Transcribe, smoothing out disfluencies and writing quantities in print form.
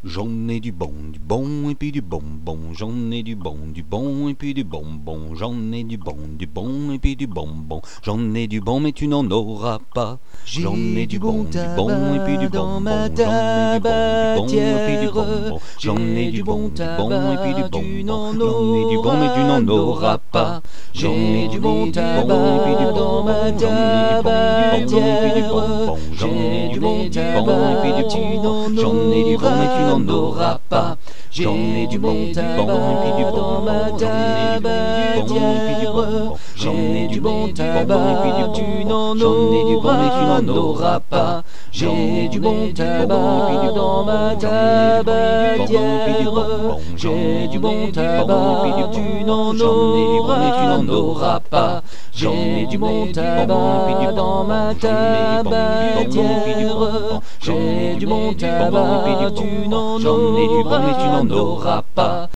J'en ai du bon et puis du bonbon. J'en ai du bon et puis du bonbon. J'en ai du bon et puis du bonbon. J'en ai du bon mais tu n'en auras pas. J'en ai du bon et puis du dans bonbon. ma J'en ai du bon et puis du tabatière. bonbon. J'en ai du bon et puis du tabac, tu bonbon. n'en J'en ai du bon mais tu n'en auras pas. J'en ai du bon et puis du dans ma bonbon. J'en ai du bon et puis du tabatière. bonbon. J'en ai du bon et puis du tu bonbon. n'en J'en ai du bon mais tu n'en auras pas. J'en ai du bon et puis du dans ma bonbon. J'en ai du bon et puis du bonbon. tu n'en J'en ai du bon et tu n'en auras pas. J'en ai du bon tabac dans ma tabatière. J'ai du bon tabac, tu n'en auras pas. J'ai du bon tabac dans ma tabatière. J'ai du bon tabac, tu n'en auras pas.